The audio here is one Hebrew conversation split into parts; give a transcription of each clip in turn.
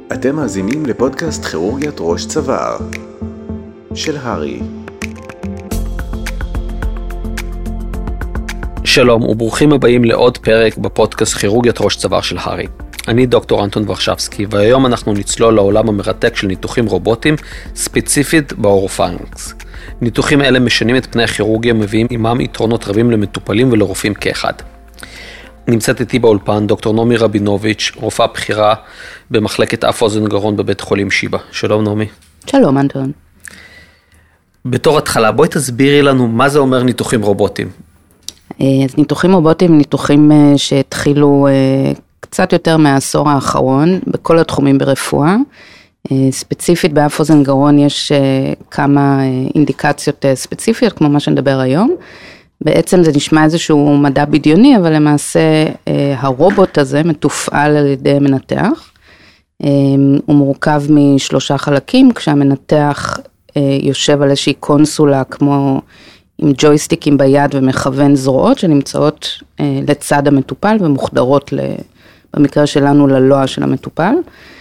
אתם מאזינים לפודקאסט כירורגיית ראש צוואר של הרי. שלום וברוכים הבאים לעוד פרק בפודקאסט כירורגיית ראש צוואר של הרי. אני דוקטור אנטון ורשבסקי, והיום אנחנו נצלול לעולם המרתק של ניתוחים רובוטיים, ספציפית באורופרינקס. ניתוחים אלה משנים את פני הכירורגיה, מביאים עמם יתרונות רבים למטופלים ולרופאים כאחד. נמצאת איתי באולפן דוקטור נעמי רבינוביץ', רופאה בכירה במחלקת אף אוזן גרון בבית חולים שיבא. שלום נעמי. שלום אנטון. בתור התחלה, בואי תסבירי לנו מה זה אומר ניתוחים רובוטיים. אז ניתוחים רובוטיים הם ניתוחים שהתחילו קצת יותר מהעשור האחרון בכל התחומים ברפואה. ספציפית באף אוזן גרון יש כמה אינדיקציות ספציפיות כמו מה שנדבר היום. בעצם זה נשמע איזשהו מדע בדיוני, אבל למעשה הרובוט הזה מתופעל על ידי מנתח. הוא מורכב משלושה חלקים, כשהמנתח יושב על איזושהי קונסולה כמו עם ג'ויסטיקים ביד ומכוון זרועות שנמצאות לצד המטופל ומוחדרות במקרה שלנו ללוע של המטופל.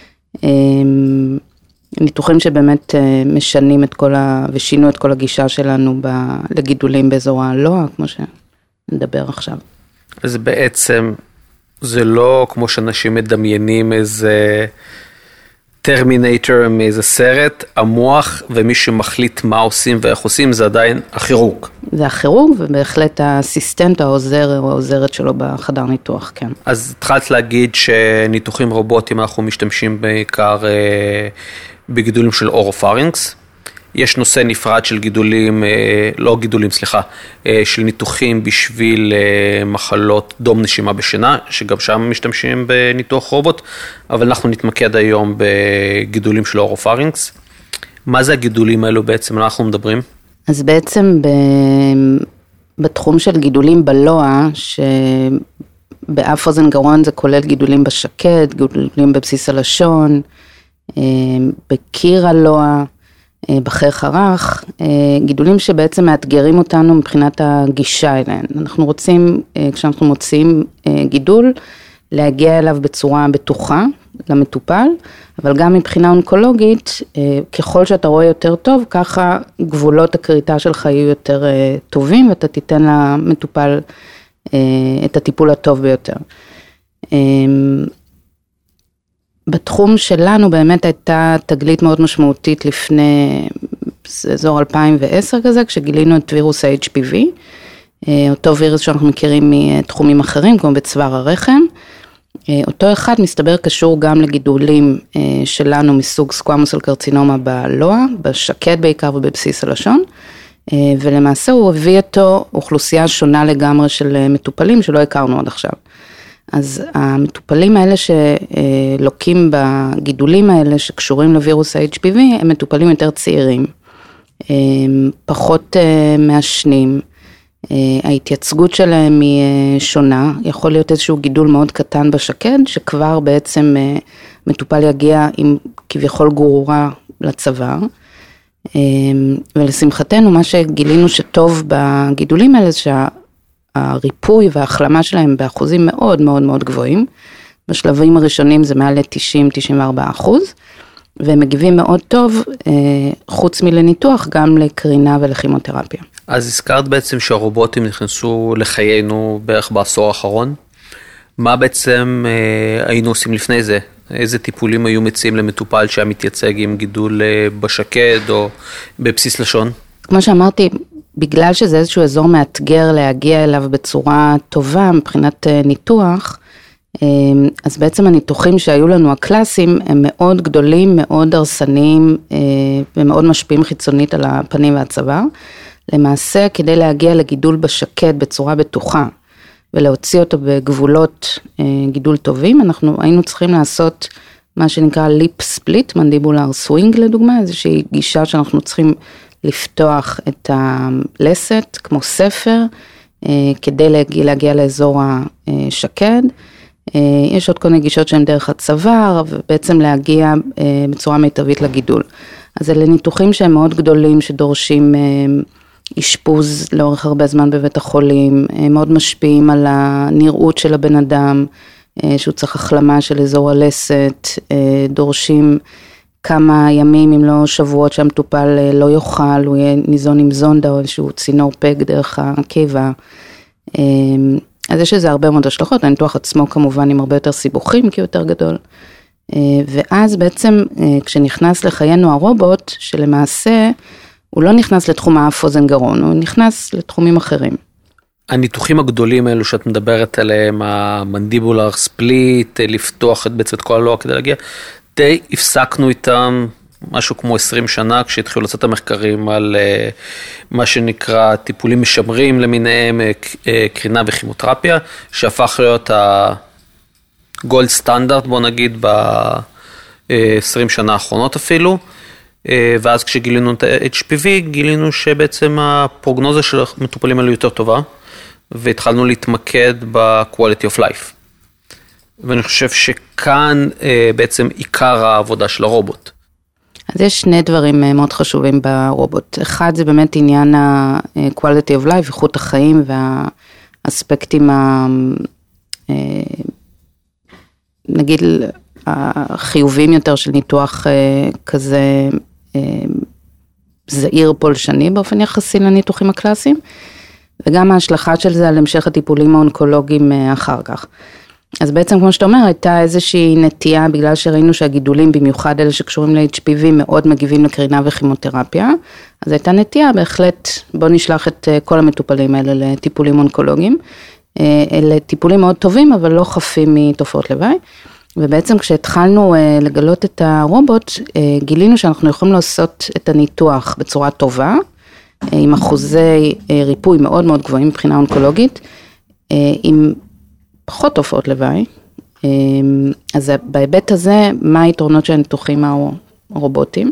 ניתוחים שבאמת משנים את ושינו את כל הגישה שלנו לגידולים באזור הלוע, כמו שנדבר עכשיו. אז בעצם זה לא כמו שאנשים מדמיינים איזה טרמינטור מאיזה סרט, המוח ומי שמחליט מה עושים ואיך עושים זה עדיין הכירורג. זה הכירורג ובהחלט האסיסטנט, העוזר או העוזרת שלו בחדר ניתוח, כן. אז התחלת להגיד שניתוחים רובוטיים אנחנו משתמשים בעיקר בגידולים של אורופרינקס. יש נושא נפרד של של ניתוחים בשביל מחלות דום נשימה בשינה, שגם שם משתמשים בניתוח רובוט, אבל אנחנו נתמקד היום בגידולים של אורופרינקס. מה זה הגידולים האלו בעצם? אנחנו מדברים? אז בעצם בתחום של גידולים בלוע, שבאף אוזן גרון זה כולל גידולים בשקד, גידולים בבסיס הלשון, בקיר הלוע, בחרך הרך, גידולים שבעצם מאתגרים אותנו מבחינת הגישה אליהן. אנחנו רוצים, כשאנחנו מוצאים גידול, להגיע אליו בצורה בטוחה למטופל, אבל גם מבחינה אונקולוגית, ככל שאתה רואה יותר טוב, ככה גבולות הכריתה שלך יהיו יותר טובים, ואתה תיתן למטופל את הטיפול הטוב ביותר. בתחום שלנו באמת הייתה תגלית מאוד משמעותית לפני אזור 2010 כזה, כשגילינו את וירוס ה-HPV, אותו וירוס שאנחנו מכירים מתחומים אחרים, כמו בצוואר הרחם. אותו אחד מסתבר קשור גם לגידולים שלנו מסוג סקוואמוס סל קרצינומה בלוע, בשקד בעיקר ובבסיס הלשון, ולמעשה הוא הביא איתו אוכלוסייה שונה לגמרי של מטופלים שלא הכרנו עד עכשיו. אז המטופלים האלה שלוקים בגידולים האלה שקשורים לווירוס ה-HPV, הם מטופלים יותר צעירים, פחות מעשנים, ההתייצגות שלהם היא שונה, יכול להיות איזשהו גידול מאוד קטן בשקד, שכבר בעצם מטופל יגיע עם כביכול גרורה לצוואר, ולשמחתנו מה שגילינו שטוב בגידולים האלה זה הריפוי וההחלמה שלהם באחוזים מאוד מאוד מאוד גבוהים, בשלבים הראשונים זה מעל ל-90-94%, והם מגיבים מאוד טוב, חוץ מלניתוח, גם לקרינה ולכימותרפיה. אז הזכרת בעצם שהרובוטים נכנסו לחיינו בערך בעשור האחרון, מה בעצם היינו עושים לפני זה? איזה טיפולים היו מציעים למטופל שהיה מתייצג עם גידול בשקד או בבסיס לשון? כמו שאמרתי, בגלל שזה איזשהו אזור מאתגר להגיע אליו בצורה טובה מבחינת ניתוח, אז בעצם הניתוחים שהיו לנו הקלאסיים הם מאוד גדולים, מאוד הרסניים ומאוד משפיעים חיצונית על הפנים והצוואר. למעשה כדי להגיע לגידול בשקד בצורה בטוחה ולהוציא אותו בגבולות גידול טובים, אנחנו היינו צריכים לעשות מה שנקרא ליפ ספליט, מנדיבולר סווינג לדוגמה, איזושהי גישה שאנחנו צריכים לפתוח את הלסת כמו ספר, כדי להגיע לאזור השקד. יש עוד כל מיני גישות שהן דרך הצוואר, ובעצם להגיע בצורה מיטבית לגידול. אז אלה ניתוחים שהם מאוד גדולים, שדורשים אשפוז לאורך הרבה זמן בבית החולים, מאוד משפיעים על הנראות של הבן אדם, שהוא צריך החלמה של אזור הלסת, דורשים כמה ימים אם לא שבועות שהמטופל לא יאכל, הוא יהיה ניזון עם זונדה או איזשהו צינור פג דרך הקיבה. אז יש לזה הרבה מאוד השלכות, הניתוח עצמו כמובן עם הרבה יותר סיבוכים כי הוא יותר גדול. ואז בעצם כשנכנס לחיינו הרובוט, שלמעשה הוא לא נכנס לתחום האף אוזן גרון, הוא נכנס לתחומים אחרים. הניתוחים הגדולים האלו שאת מדברת עליהם, המנדיבולר ספליט, לפתוח בעצם את כל הלוע כדי להגיע, די הפסקנו איתם משהו כמו 20 שנה, כשהתחילו לצאת המחקרים על מה שנקרא טיפולים משמרים למיניהם, קרינה וכימותרפיה, שהפך להיות הגולד סטנדרט, בוא נגיד, ב-20 שנה האחרונות אפילו, ואז כשגילינו את ה-HPV, גילינו שבעצם הפרוגנוזה של המטופלים האלו יותר טובה, והתחלנו להתמקד ב-quality of life. ואני חושב שכאן בעצם עיקר העבודה של הרובוט. אז יש שני דברים מאוד חשובים ברובוט. אחד זה באמת עניין ה-quality of life, איכות החיים והאספקטים נגיד החיוביים יותר של ניתוח כזה זעיר פולשני באופן יחסי לניתוחים הקלאסיים, וגם ההשלכה של זה על המשך הטיפולים האונקולוגיים אחר כך. אז בעצם כמו שאתה אומר, הייתה איזושהי נטייה, בגלל שראינו שהגידולים, במיוחד אלה שקשורים ל-HPV, מאוד מגיבים לקרינה וכימותרפיה, אז הייתה נטייה, בהחלט בוא נשלח את כל המטופלים האלה לטיפולים אונקולוגיים, אלה טיפולים מאוד טובים, אבל לא חפים מתופעות לוואי, ובעצם כשהתחלנו לגלות את הרובוט, גילינו שאנחנו יכולים לעשות את הניתוח בצורה טובה, עם אחוזי ריפוי מאוד מאוד גבוהים מבחינה אונקולוגית, עם פחות תופעות לוואי. אז בהיבט הזה, מה היתרונות של הניתוחים הרובוטיים?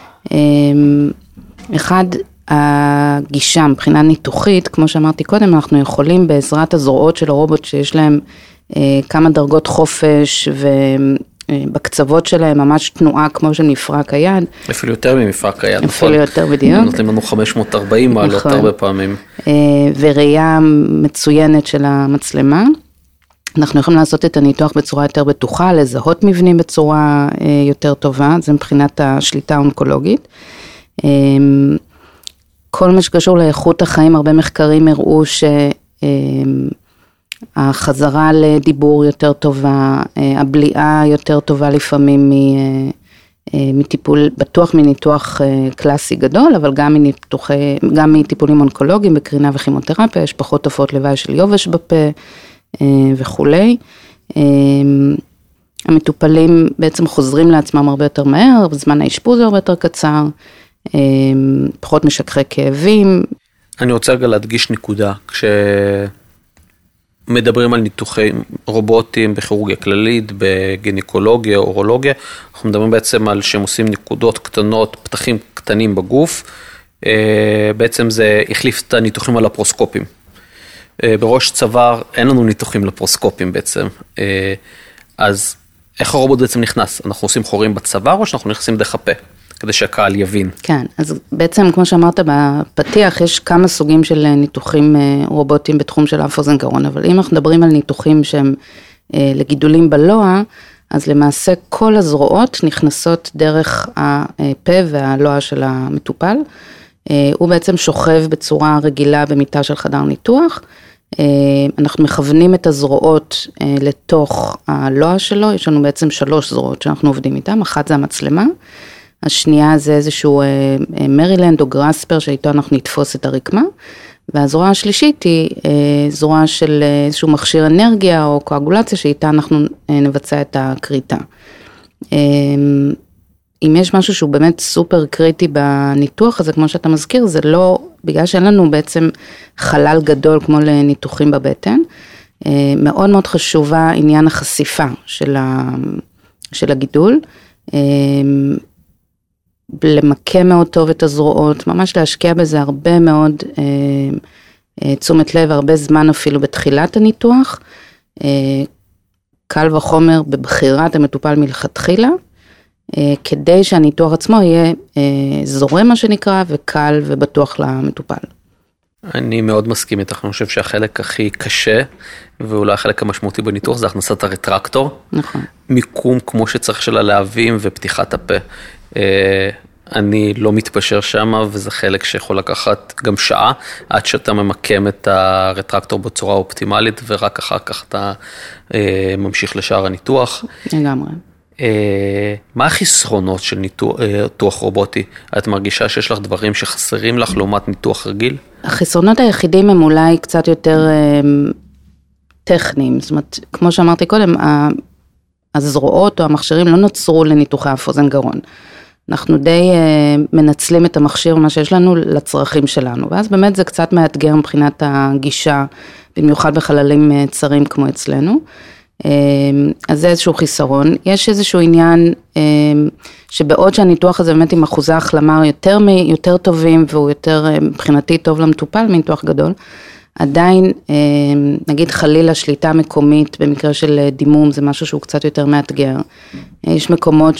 אחד, הגישה מבחינה ניתוחית, כמו שאמרתי קודם, אנחנו יכולים בעזרת הזרועות של הרובוט שיש להם כמה דרגות חופש ובקצוות שלהם ממש תנועה כמו של מפרק היד. אפילו יותר ממפרק היד. אפילו יותר בדיוק. נותנים לנו 540 מעלות הרבה פעמים. וראייה מצוינת של המצלמה. אנחנו יכולים לעשות את הניתוח בצורה יותר בטוחה, לזהות מבנים בצורה יותר טובה, זה מבחינת השליטה האונקולוגית. כל מה שקשור לאיכות החיים, הרבה מחקרים הראו שהחזרה לדיבור יותר טובה, הבליעה יותר טובה לפעמים מטיפול, בטוח מניתוח קלאסי גדול, אבל גם מטיפולים אונקולוגיים בקרינה וכימותרפיה, יש פחות תופעות לוואי של יובש בפה וכולי. המטופלים בעצם חוזרים לעצמם הרבה יותר מהר, זמן האשפוז הרבה יותר קצר, פחות משככי כאבים. אני רוצה רגע להדגיש נקודה, כשמדברים על ניתוחי רובוטים בכירורגיה כללית, בגינקולוגיה, אורולוגיה, אנחנו מדברים בעצם על שהם עושים נקודות קטנות, פתחים קטנים בגוף, בעצם זה החליף את הניתוחים הלפרוסקופיים. בראש צוואר אין לנו ניתוחים לפרוסקופיים בעצם, אז איך הרובוט בעצם נכנס? אנחנו עושים חורים בצוואר או שאנחנו נכנסים דרך הפה, כדי שהקהל יבין? כן, אז בעצם כמו שאמרת בפתיח, יש כמה סוגים של ניתוחים רובוטיים בתחום של אף אוזן גרון, אבל אם אנחנו מדברים על ניתוחים שהם לגידולים בלוע, אז למעשה כל הזרועות נכנסות דרך הפה והלוע של המטופל, הוא בעצם שוכב בצורה רגילה במיטה של חדר ניתוח, אנחנו מכוונים את הזרועות לתוך הלוע שלו, יש לנו בעצם 3 זרועות שאנחנו עובדים איתן, אחת זה המצלמה, השנייה זה איזשהו מרילנד או גרספר שאיתו אנחנו נתפוס את הרקמה, והזרוע השלישית היא זרוע של איזשהו מכשיר אנרגיה או קואגולציה שאיתה אנחנו נבצע את הקריטה. אם יש משהו שהוא באמת סופר קריטי בניתוח הזה, כמו שאתה מזכיר, זה לא, בגלל שאין לנו בעצם חלל גדול כמו לניתוחים בבטן, מאוד מאוד חשובה עניין החשיפה של הגידול, למקם מאוד טוב את הזרועות, ממש להשקיע בזה הרבה מאוד תשומת לב, הרבה זמן אפילו בתחילת הניתוח, קל וחומר בבחירת המטופל מלכתחילה, כדי שהניתוח עצמו יהיה זורם מה שנקרא, וקל ובטוח למטופל. אני מאוד מסכים איתך, אני חושב שהחלק הכי קשה, ואולי החלק המשמעותי בניתוח, זה הכנסת הרטרקטור. נכון. מיקום כמו שצריך של הלהבים ופתיחת הפה. אני לא מתפשר שם, וזה חלק שיכול לקחת גם שעה, עד שאתה ממקם את הרטרקטור בצורה אופטימלית, ורק אחר כך אתה ממשיך לשאר הניתוח. לגמרי. מה החסרונות של ניתוח רובוטי? את מרגישה שיש לך דברים שחסרים לך לעומת ניתוח רגיל? החסרונות היחידים הם אולי קצת יותר טכניים, זאת אומרת, כמו שאמרתי קודם, הזרועות או המכשירים לא נוצרו לניתוחי אף אוזן גרון. אנחנו די מנצלים את המכשיר, מה שיש לנו, לצרכים שלנו, ואז באמת זה קצת מאתגר מבחינת הגישה, במיוחד בחללים צרים כמו אצלנו. אז זה איזשהו חיסרון. יש איזשהו עניין שבעוד שהניתוח הזה באמת עם אחוזי החלמה יותר טובים, והוא יותר מבחינתי טוב למטופל מניתוח גדול, עדיין נגיד חלילה שליטה מקומית במקרה של דימום, זה משהו שהוא קצת יותר מאתגר. יש מקומות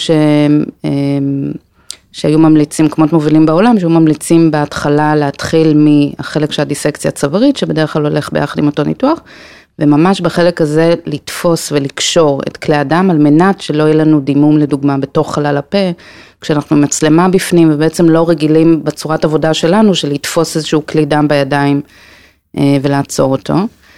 שהיו ממליצים, כמות מובילים בעולם, שהיו ממליצים בהתחלה להתחיל מהחלק של הדיסקציה הצווארית, שבדרך כלל הולך ביחד עם אותו ניתוח, וממש בחלק הזה לתפוס ולקשור את כלי הדם, על מנת שלא יהיה לנו דימום לדוגמה בתוך חלל הפה, כשאנחנו מצלמה בפנים ובעצם לא רגילים בצורת עבודה שלנו, של לתפוס איזשהו כלי דם בידיים ולעצור אותו.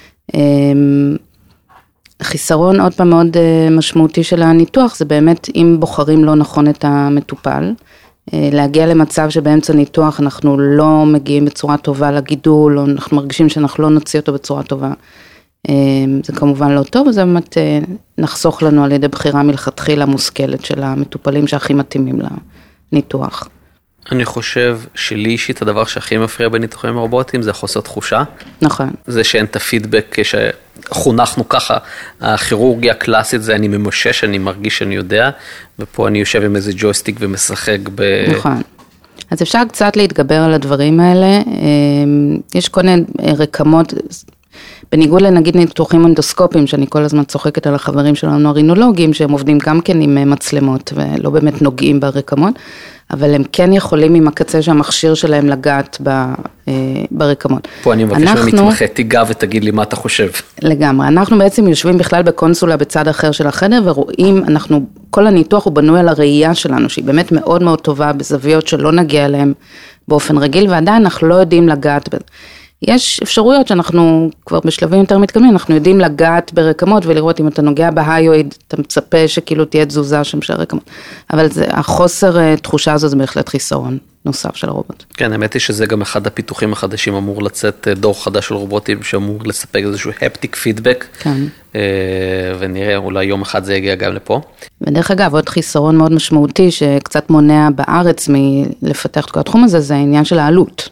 החיסרון עוד פעם מאוד משמעותי של הניתוח, זה באמת אם בוחרים לא נכון את המטופל, להגיע למצב שבאמצע ניתוח אנחנו לא מגיעים בצורה טובה לגידול, או אנחנו מרגישים שאנחנו לא נוציא אותו בצורה טובה. זה כמובן לא טוב, וזה באמת נחסוך לנו על ידי בחירה מלכתחילה מושכלת של המטופלים שהכי מתאימים לניתוח. אני חושב שלי אישית הדבר שהכי מפריע בניתוחים רובוטיים זה חוסר תחושה. נכון. זה שאין את הפידבק שחונכנו ככה, הכירורגיה הקלאסית זה אני ממשש, אני מרגיש שאני יודע, ופה אני יושב עם איזה ג'ויסטיק ומשחק נכון. אז אפשר קצת להתגבר על הדברים האלה, יש כל מיני רקמות, בניגוד לנגיד ניתוחים אנדוסקופיים, שאני כל הזמן צוחקת על החברים שלנו הרינולוגים, שהם עובדים גם כן עם מצלמות, ולא באמת נוגעים ברקמות, אבל הם כן יכולים עם הקצה שהמכשיר שלהם לגעת ברקמות. פה אני מבקש ממתמחה, תיגע ותגיד לי מה אתה חושב. לגמרי, אנחנו בעצם יושבים בכלל בקונסולה בצד אחר של החדר, ורואים, כל הניתוח הוא בנוי על הראייה שלנו, שהיא באמת מאוד מאוד טובה, בזוויות שלא נגיע אליהם באופן רגיל, ועדיין אנחנו לא יודעים לגעת בזה. יש אפשרויות שאנחנו כבר בשלבים יותר מתקדמים, אנחנו יודעים לגעת ברקמות ולראות אם אתה נוגע בהיואיד, אתה מצפה שכאילו תהיה תזוזה שם של הרקמות. אבל החוסר תחושה הזו זה בהחלט חיסרון נוסף של הרובוט. כן, האמת היא שזה גם אחד הפיתוחים החדשים, אמור לצאת דור חדש של רובוטים, שאמור לספק איזשהו הפטיק פידבק, כן. ונראה, אולי יום אחד זה יגיע גם לפה. ודרך אגב, עוד חיסרון מאוד משמעותי, שקצת מונע בארץ מלפתח את כל התחום הזה, זה העניין של העלות.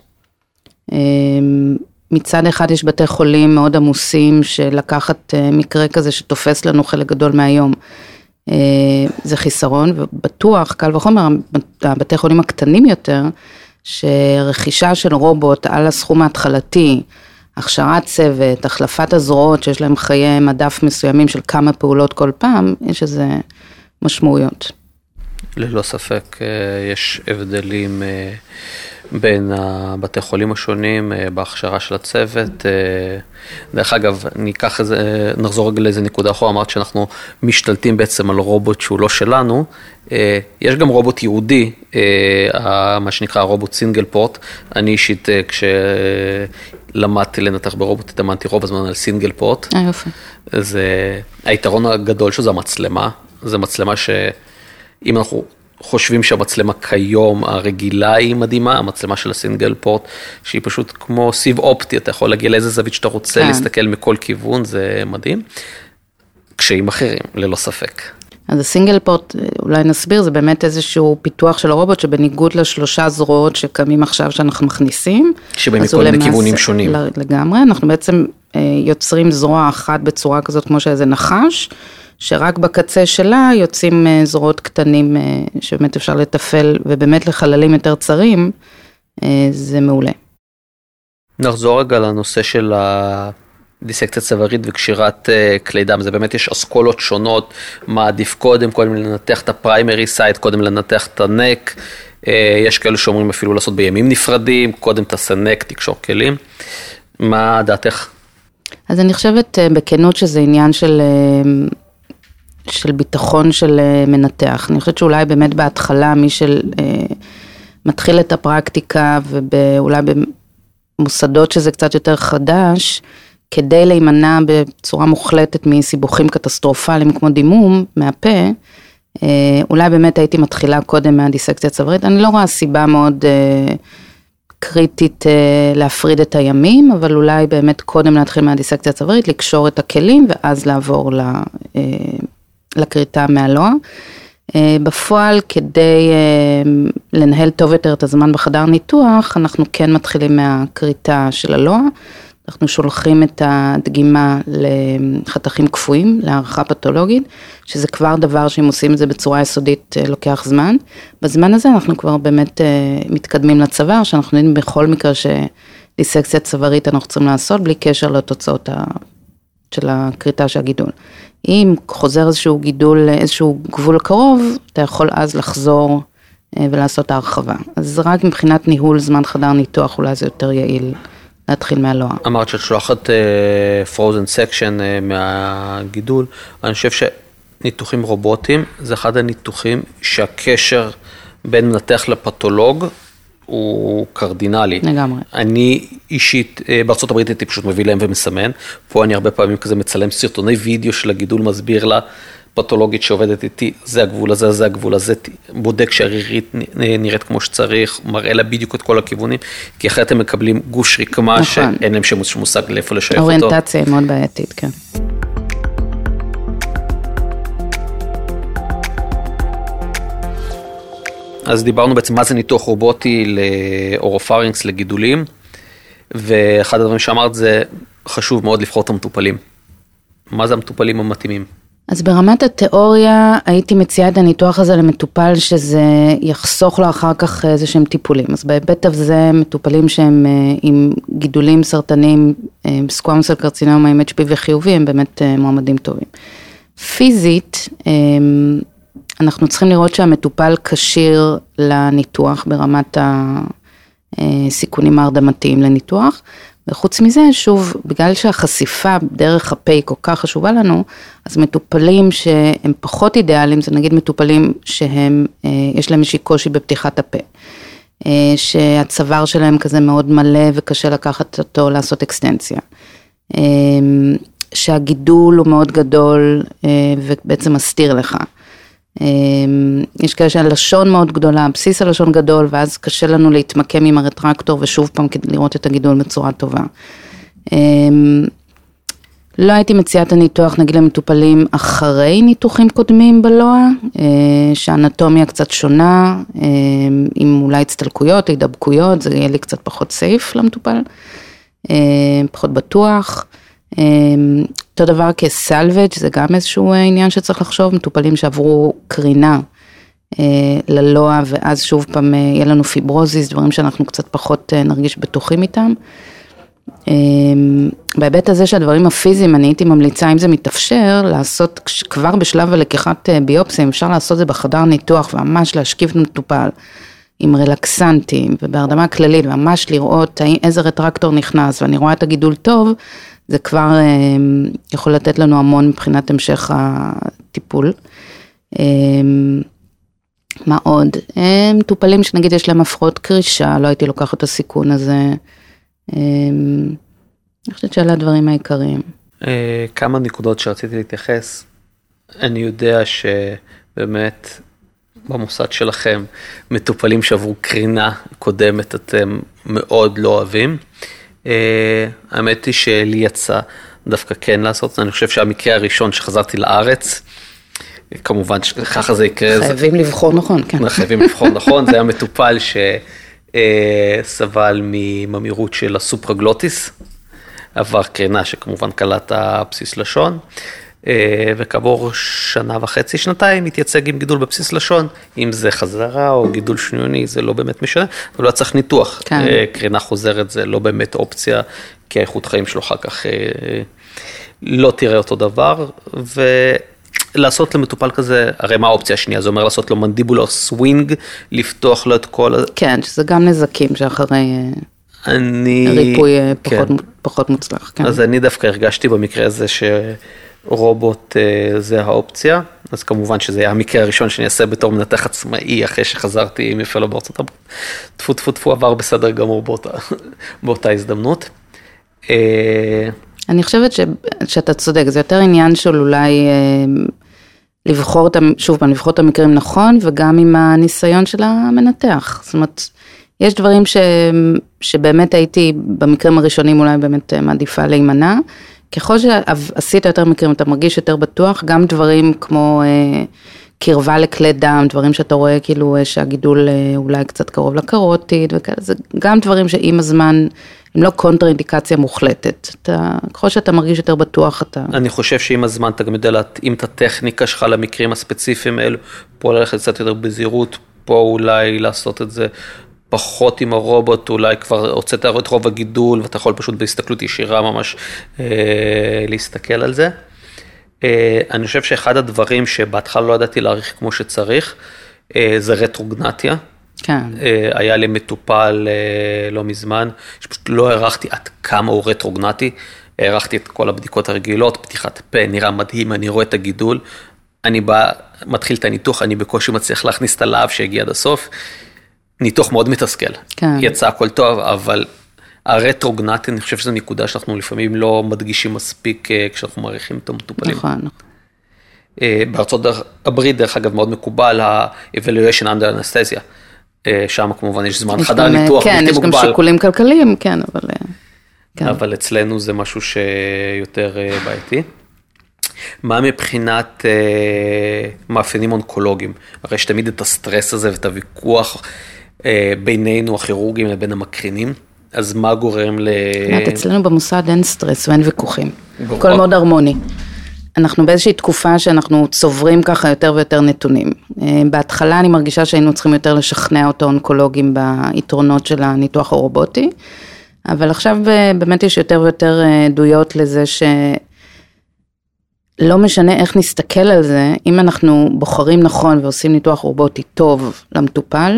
מצד אחד יש בתי חולים מאוד עמוסים, שלקחת מקרה כזה שתופס לנו חלק גדול מהיום, זה חיסרון, ובטוח, קל וחומר, הבתי חולים הקטנים יותר, שרכישה של רובוט על הסכום ההתחלתי, הכשרת צוות, החלפת הזרועות, שיש להם חיי מדף מסוימים של כמה פעולות כל פעם, יש איזה משמעויות. ללא ספק, יש הבדלים בין הבתי חולים השונים, בהכשרה של הצוות. דרך אגב, נחזור רגע לאיזה נקודה אחורה, אמרת שאנחנו משתלטים בעצם על רובוט שהוא לא שלנו. יש גם רובוט יהודי, מה שנקרא רובוט סינגל פורט. אני אישית, כשלמדתי לנתח ברובוט, התאמנתי רוב הזמן על סינגל פורט. יופי. היתרון הגדול שזה המצלמה. זה מצלמה שאם אנחנו חושבים שהמצלמה כיום הרגילה היא מדהימה, המצלמה של הסינגל פורט, שהיא פשוט כמו סיב אופטי, אתה יכול להגיע לאיזה זווית שאתה רוצה, כן. להסתכל מכל כיוון, זה מדהים. קשיים אחרים, ללא ספק. אז הסינגל פורט, אולי נסביר, זה באמת איזשהו פיתוח של הרובוט, שבניגוד לשלושה זרועות שקמים עכשיו שאנחנו מכניסים. שבאים מכל מיני כיוונים שונים. לגמרי, אנחנו בעצם יוצרים זרוע אחת בצורה כזאת, כמו שאיזה נחש, שרק בקצה שלה יוצאים זרועות קטנים שבאמת אפשר לטפל, ובאמת לחללים יותר צרים, זה מעולה. נחזור רגע לנושא של הדיסקציה צווארית וקשירת כלי דם, זה באמת יש אסכולות שונות, מה עדיף קודם לנתח את הפריימרי סייט, קודם לנתח את הנק, יש כאלה שאומרים אפילו לעשות בימים נפרדים, קודם תסנק, תקשור כלים. מה דעתך? אז אני חושבת בכנות שזה עניין של ביטחון של מנתח. אני חושבת שאולי באמת בהתחלה מי מתחיל את הפרקטיקה ואולי במוסדות שזה קצת יותר חדש, כדי להימנע בצורה מוחלטת מסיבוכים קטסטרופליים כמו דימום מהפה, אולי באמת הייתי מתחילה קודם מהדיסקציה צווארית. אני לא רואה סיבה מאוד קריטית להפריד את הימים, אבל אולי באמת קודם להתחיל מהדיסקציה צווארית, לקשור את הכלים ואז לעבור לקריטה מהלוע. בפועל, כדי לנהל טוב יותר את הזמן בחדר ניתוח, אנחנו כן מתחילים מהקריטה של הלוע, אנחנו שולחים את הדגימה לחתכים קפואים, להערכה פתולוגית, שזה כבר דבר שהם עושים את זה בצורה יסודית לוקח זמן. בזמן הזה אנחנו כבר באמת מתקדמים לצוואר, שאנחנו יודעים בכל מקרה שדיסקציה צווארית אנחנו צריכים לעשות, בלי קשר לתוצאות של הקריטה של הגידול. אם חוזר איזשהו גידול, איזשהו גבול קרוב, אתה יכול אז לחזור ולעשות ההרחבה. אז רק מבחינת ניהול זמן חדר ניתוח, אולי זה יותר יעיל להתחיל מהלוע. אמרת שאת שולחת frozen section מהגידול. אני חושב שניתוחים רובוטיים זה אחד הניתוחים שהקשר בין מנתח לפתולוג הוא קרדינלי. לגמרי. אני אישית, בארצות הברית הייתי פשוט מביא להם ומסמן, פה אני הרבה פעמים כזה מצלם סרטוני וידאו של הגידול, מסביר לה פתולוגית שעובדת איתי, זה הגבול הזה, זה הגבול הזה, בודק שהרירית נראית כמו שצריך, מראה לה בדיוק את כל הכיוונים, כי אחרי אתם מקבלים גוש רקמה נכון. שאין להם מושג לאיפה לשייך אותו. אוריינטציה היא מאוד בעייתית, כן. אז דיברנו בעצם מה זה ניתוח רובוטי לאורופרינקס, לגידולים, ואחד הדברים שאמרת זה חשוב מאוד לבחור את המטופלים. מה זה המטופלים המתאימים? אז ברמת התיאוריה הייתי מציעה את הניתוח הזה למטופל שזה יחסוך לו אחר כך איזה שהם טיפולים. אז בהיבט הזה מטופלים שהם עם גידולים סרטניים, סקוואמוס סל קרצינומה עם HPV חיובי, הם באמת מועמדים טובים. פיזית, אנחנו צריכים לראות שהמטופל כשיר לניתוח ברמת הסיכונים ההרדמתיים לניתוח, וחוץ מזה, שוב, בגלל שהחשיפה דרך הפה היא כל כך חשובה לנו, אז מטופלים שהם פחות אידיאליים, זה נגיד מטופלים שהם, יש להם איזושהי קושי בפתיחת הפה, שהצוואר שלהם כזה מאוד מלא וקשה לקחת אותו לעשות אקסטנציה, שהגידול הוא מאוד גדול ובעצם מסתיר לך. יש כאלה שהלשון מאוד גדולה, בסיס הלשון גדול, ואז קשה לנו להתמקם עם הרטרקטור, ושוב פעם כדי לראות את הגידול בצורה טובה. לא הייתי מציעה את הניתוח, נגיד למטופלים אחרי ניתוחים קודמים בלוע, שהאנטומיה קצת שונה, עם אולי הצטלקויות, הידבקויות, זה יהיה לי קצת פחות סייף למטופל, פחות בטוח. אותו דבר כסלוויג' זה גם איזשהו עניין שצריך לחשוב, מטופלים שעברו קרינה ללוע, ואז שוב פעם יהיה לנו פיברוזיס, דברים שאנחנו קצת פחות נרגיש בטוחים איתם. בהיבט הזה שהדברים הפיזיים, אני הייתי ממליצה, אם זה מתאפשר, לעשות כבר בשלב הלקיחת ביופסיה, אפשר לעשות זה בחדר ניתוח, וממש להשקיף מטופל עם רלקסנטים, ובהרדמה כללית, וממש לראות איזה רטרקטור נכנס, ואני רואה את הגידול טוב, זה כבר יכול לתת לנו המון מבחינת המשך הטיפול. מה עוד? מטופלים שנגיד יש להם הפרעות קרישה, לא הייתי לוקחת את הסיכון הזה. אני חושבת שאלה הדברים העיקריים. כמה נקודות שרציתי להתייחס. אני יודע שבאמת במוסד שלכם מטופלים שעברו קרינה קודמת אתם מאוד לא אוהבים. האמת היא שלי יצא דווקא כן לעשות, אני חושב שהמקרה הראשון שחזרתי לארץ, כמובן שככה זה יקרה. חייבים לבחור נכון, כן. חייבים לבחור נכון, זה היה מטופל שסבל ממהירות של הסופרגלוטיס, עבר קרינה שכמובן קלט הבסיס לשון, וכעבור שנה וחצי, שנתיים, התייצג עם גידול בבסיס לשון, אם זה חזרה או גידול שניוני, זה לא באמת משנה, אבל לא צריך ניתוח. כן. קרינה חוזרת זה לא באמת אופציה, כי האיכות חיים שלו אחר כך לא תראה אותו דבר, לעשות למטופל כזה, הרי מה האופציה השנייה? זה אומר לעשות לו מנדיבולר סווינג, לפתוח לו את כל... כן, שזה גם נזקים שאחרי ריפוי פחות מוצלח. אז אני דווקא הרגשתי במקרה הזה שרובוט זה האופציה, אז כמובן שזה היה המקרה הראשון שאני אעשה בתור מנתח עצמאי, אחרי שחזרתי מפלו בארצות הברית. טפו טפו טפו עבר בסדר גמור באותה הזדמנות. אני חושבת שאתה צודק, זה יותר עניין של אולי לבחור את המקרים נכון, וגם עם הניסיון של המנתח. זאת אומרת, יש דברים שבאמת הייתי במקרים הראשונים אולי באמת מעדיפה להימנע, ככל שעשית יותר מקרים, אתה מרגיש יותר בטוח, גם דברים כמו קרבה לכלי דם, דברים שאתה רואה כאילו שהגידול אולי קצת קרוב לקרוטיד, וכאלה, זה גם דברים שעם הזמן, הם לא קונטראינדיקציה מוחלטת, ככל שאתה מרגיש יותר בטוח, אתה... אני חושב שעם הזמן אתה גם יודע להתאים את הטכניקה שלך למקרים הספציפיים האלו, פה ללכת קצת יותר בזהירות, פה אולי לעשות את זה פחות עם הרובוט, אולי כבר הוצאת את רוב הגידול, ואתה יכול פשוט בהסתכלות ישירה ממש להסתכל על זה. אני חושב שאחד הדברים שבהתחלה לא ידעתי להעריך כמו שצריך, זה רטרוגנטיה. כן. היה לי מטופל לא מזמן, שפשוט לא הערכתי עד כמה הוא רטרוגנטי, הערכתי את כל הבדיקות הרגילות, פתיחת פה, נראה מדהים, אני רואה את הגידול, אני מתחיל את הניתוח, אני בקושי מצליח להכניס את הלהב שהגיע עד הסוף, ניתוח מאוד מתסכל. כן. יצא הכל טוב, אבל הרטרוגנטי, אני חושב שזו נקודה שאנחנו לפעמים לא מדגישים מספיק כשאנחנו מעריכים את המטופלים. נכון. בארצות הברית, דרך אגב, מאוד מקובל, ה-evaluation under anesthesia. שם כמובן יש זמן חדר ניתוח, כן, יש גם שיקולים כלכליים, כן, אבל אצלנו זה משהו שיותר בעייתי. מה מבחינת מאפיינים אונקולוגיים? הרי יש תמיד את הסטרס הזה ואת הוויכוח בינינו, הכירורגים, לבין המקרינים, אז מה גורם אצלנו במוסד אין סטרס ואין ויכוחים, הכל מאוד הרמוני. אנחנו באיזושהי תקופה שאנחנו צוברים ככה יותר ויותר נתונים. בהתחלה אני מרגישה שהיינו צריכים יותר לשכנע אותו אונקולוגים ביתרונות של הניתוח הרובוטי, אבל עכשיו באמת יש יותר ויותר עדויות לזה שלא משנה איך נסתכל על זה, אם אנחנו בוחרים נכון ועושים ניתוח רובוטי טוב למטופל,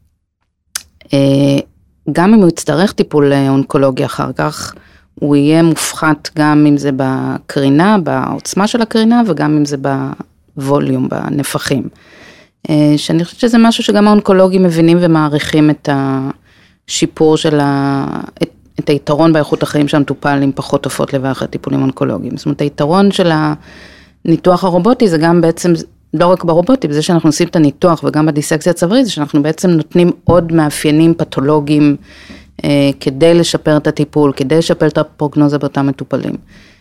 גם אם הוא יצטרך טיפול אונקולוגי אחר כך, הוא יהיה מופחת גם אם זה בקרינה, בעוצמה של הקרינה, וגם אם זה בווליום, בנפחים. שאני חושבת שזה משהו שגם האונקולוגים מבינים ומעריכים את השיפור של את היתרון באיכות החיים של המטופל עם פחות תופעות לוואי אחרי טיפולים אונקולוגיים. זאת אומרת, היתרון של הניתוח הרובוטי זה גם בעצם, לא רק ברובוטי, בזה שאנחנו עושים את הניתוח וגם בדיסקציה הצווארית, זה שאנחנו בעצם נותנים עוד מאפיינים פתולוגיים, כדי לשפר את הטיפול, כדי לשפר את הפרוגנוזה באותם מטופלים.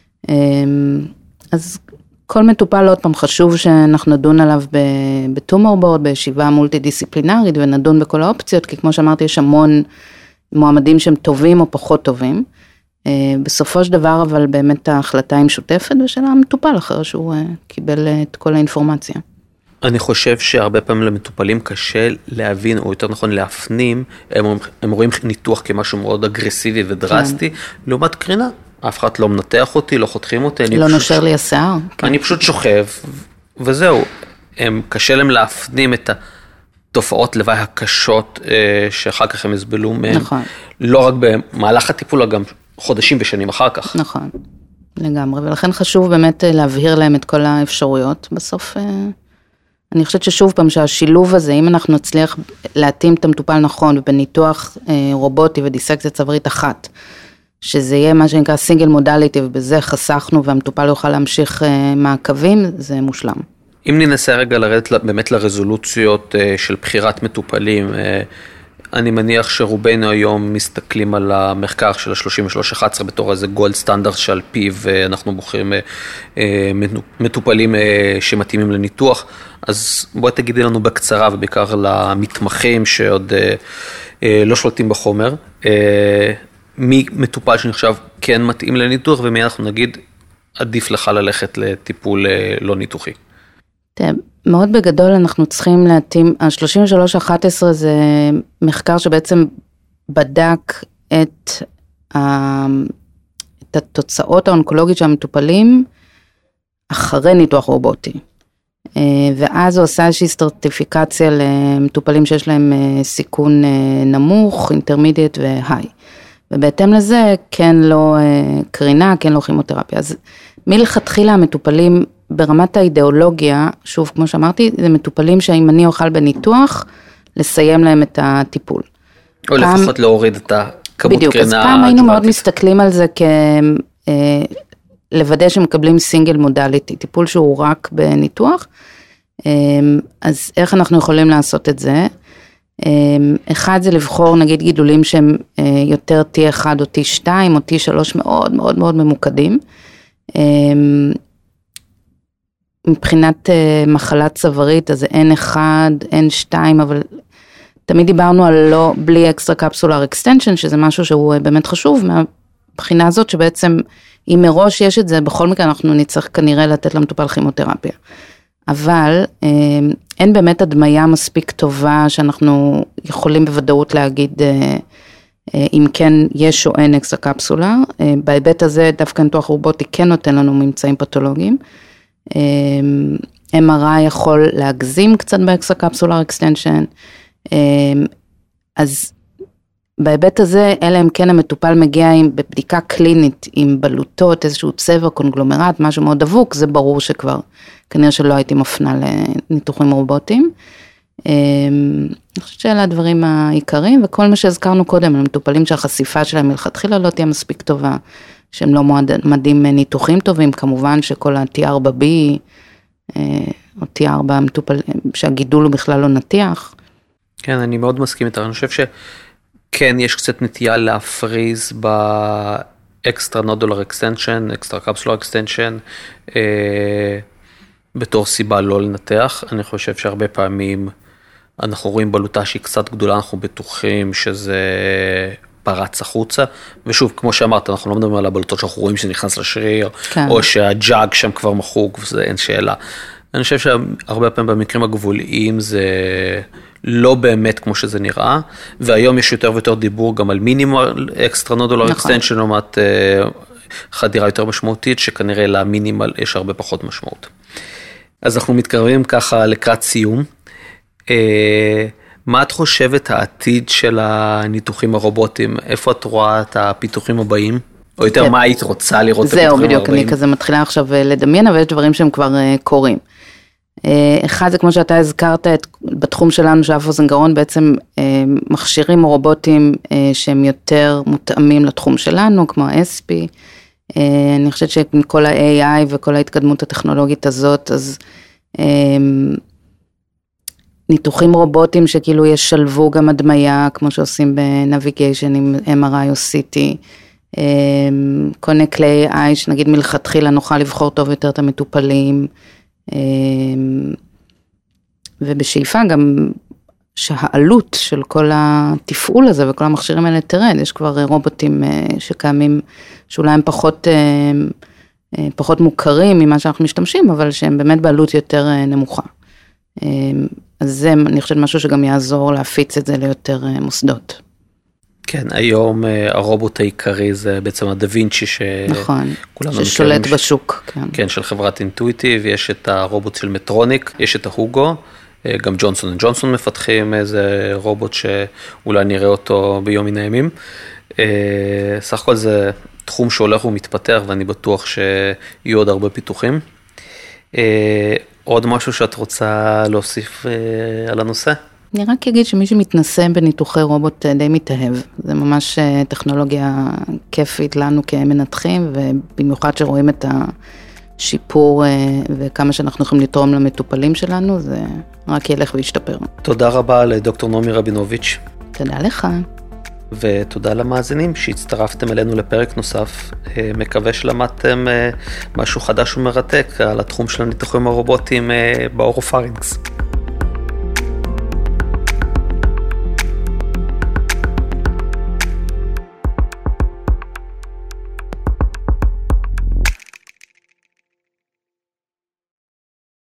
אז כל מטופל עוד פעם חשוב שאנחנו נדון עליו בטומור בורד, בישיבה מולטי-דיסציפלינרית, ונדון בכל האופציות, כי כמו שאמרתי, יש המון מועמדים שהם טובים או פחות טובים. בסופו של דבר, אבל באמת ההחלטה היא משותפת, ושאלה המטופל אחר שהוא קיבל את כל האינפורמציה. אני חושב שהרבה פעמים למטופלים קשה להבין, או יותר נכון להפנים, הם רואים ניתוח כמשהו מאוד אגרסיבי ודרסטי, לעומת קרינה. אף אחד לא מנתח אותי, לא חותכים אותי. לא נושר לי השיער. אני פשוט שוכב, וזהו. קשה להם להפנים את התופעות לוואי הקשות, שאחר כך הם יסבלו מהם. נכון. לא רק במהלך הטיפול, גם חודשים ושנים אחר כך. נכון, לגמרי. ולכן חשוב באמת להבהיר להם את כל האפשרויות. בסוף... אני חושבת ששוב פעם שהשילוב הזה, אם אנחנו נצליח להתאים את המטופל נכון, ובניתוח רובוטי ודיסקציה צווארית אחת, שזה יהיה מה שנקרא סינגל מודליטי, ובזה חסכנו והמטופל יוכל להמשיך מעקבים, זה מושלם. אם ננסה רגע לרדת באמת לרזולוציות של בחירת מטופלים, אני מניח שרובנו היום מסתכלים על המחקר של ה-3311 בתור איזה גולד סטנדרט שעל פיו אנחנו בוחרים מטופלים שמתאימים לניתוח. אז בואי תגידי לנו בקצרה ובעיקר למתמחים שעוד לא שולטים בחומר, מי מטופל שנחשב כן מתאים לניתוח ומי אנחנו נגיד עדיף לך ללכת לטיפול לא ניתוחי. מאוד בגדול אנחנו צריכים להתאים, ה-3311 זה מחקר שבעצם בדק את התוצאות האונקולוגית של המטופלים אחרי ניתוח רובוטי. ואז הוא עושה איזושהי סטרטיפיקציה למטופלים שיש להם סיכון נמוך, אינטרמידיאט והי. ובהתאם לזה כן לא קרינה, כן לא כימותרפיה. אז מלכתחילה המטופלים ברמת האידיאולוגיה, שוב כמו שאמרתי, זה מטופלים שאם אני אוכל בניתוח, לסיים להם את הטיפול. או לפחות להוריד את הכמות קרינה. בדיוק, אז פעם היינו מאוד מסתכלים על זה לוודא שמקבלים סינגל מודליטי, טיפול שהוא רק בניתוח, אז איך אנחנו יכולים לעשות את זה? אחד זה לבחור נגיד גידולים שהם יותר T1 או T2 או T3 מאוד מאוד מאוד ממוקדים, מבחינת מחלת צווארית, אז N1, N2, אבל תמיד דיברנו על לא, בלי אקסטרה קפסולר אקסטנשן, שזה משהו שהוא באמת חשוב, מהבחינה הזאת שבעצם אם מראש יש את זה, בכל מקרה אנחנו נצטרך כנראה לתת למטופל כימותרפיה. אבל אין באמת הדמיה מספיק טובה שאנחנו יכולים בוודאות להגיד אם כן יש או אין אקסטרה קפסולר. בהיבט הזה דווקא ניתוח רובוטי כן נותן לנו ממצאים פתולוגיים. MRI יכול להגזים קצת באקסטרה קפסולר אקסטנשן. אז בהיבט הזה, אלא אם כן המטופל מגיע בבדיקה קלינית עם בלוטות, איזשהו צבע, קונגלומרט, משהו מאוד דבוק, זה ברור שכבר, כנראה שלא הייתי מפנה לניתוחים רובוטיים. אני חושבת שאלה הדברים העיקריים, וכל מה שהזכרנו קודם, המטופלים שהחשיפה שלהם מלכתחילה לא תהיה מספיק טובה, שהם לא מועמדים ניתוחים טובים, כמובן שכל ה-T4B, או T4 המטופל, שהגידול הוא בכלל לא נתיח. כן, אני מאוד מסכים איתך, אני חושב כן, יש קצת נטייה להפריז באקסטרה נודולר אקסטנשן, אקסטרה קפסולר אקסטנשן, בתור סיבה לא לנתח. אני חושב שהרבה פעמים אנחנו רואים בלוטה שהיא קצת גדולה, אנחנו בטוחים שזה פרץ החוצה, ושוב, כמו שאמרת, אנחנו לא מדברים על הבלוטות שאנחנו רואים שנכנס לשריר, כן. או שהג'אג שם כבר מחוג, וזה אין שאלה. אני חושב שהרבה פעמים במקרים הגבוליים זה לא באמת כמו שזה נראה, והיום יש יותר ויותר דיבור גם על מינימל אקסטרה נודולר אקסטנשן, לעומת חדירה יותר משמעותית, שכנראה למינימל יש הרבה פחות משמעות. אז אנחנו מתקרבים ככה לקראת סיום. מה את חושבת העתיד של הניתוחים הרובוטיים? איפה את רואה את הפיתוחים הבאים? או יותר מה היית רוצה לראות את הפיתוחים הבאים? זהו, בדיוק, אני כזה מתחילה עכשיו לדמיין, אבל יש דברים שהם כבר קורים. אחד זה כמו שאתה הזכרת, בתחום שלנו שאף אוזן גרון בעצם מכשירים רובוטים שהם יותר מותאמים לתחום שלנו, כמו ה-SP. אני חושבת שעם כל ה-AI וכל ההתקדמות הטכנולוגית הזאת, אז ניתוחים רובוטיים שכאילו ישלבו גם הדמיה, כמו שעושים בנביגיישן עם MRI או CT, קונק ל-AI, שנגיד מלכתחילה נוכל לבחור טוב יותר את המטופלים, ובשאיפה גם שהעלות של כל התפעול הזה וכל המכשירים האלה תרד, יש כבר רובוטים שקיימים, שאולי הם פחות מוכרים ממה שאנחנו משתמשים, אבל שהם באמת בעלות יותר נמוכה. אז זה אני חושבת משהו שגם יעזור להפיץ את זה ליותר מוסדות. כן, היום הרובוט העיקרי זה בעצם הדה וינצ'י נכון, ששולט בשוק. כן, של חברת אינטואיטיב, יש את הרובוט של מטרוניק, יש את ההוגו, גם ג'ונסון וג'ונסון מפתחים איזה רובוט שאולי נראה אותו ביום מן הימים. סך הכל זה תחום שהולך ומתפתח, ואני בטוח שיהיו עוד הרבה פיתוחים. עוד משהו שאת רוצה להוסיף על הנושא? אני רק אגיד שמי שמתנסה בניתוחי רובוט די מתאהב, זה ממש טכנולוגיה כיפית לנו כמנתחים, ובמיוחד שרואים את השיפור וכמה שאנחנו יכולים לתרום למטופלים שלנו, זה רק ילך וישתפר. תודה רבה לדוקטור נעמי רבינוביץ'. תודה לך. ותודה למאזינים שהצטרפתם אלינו לפרק נוסף. מקווה שלמדתם משהו חדש ומרתק על התחום של הניתוחים הרובוטיים באורופרינקס.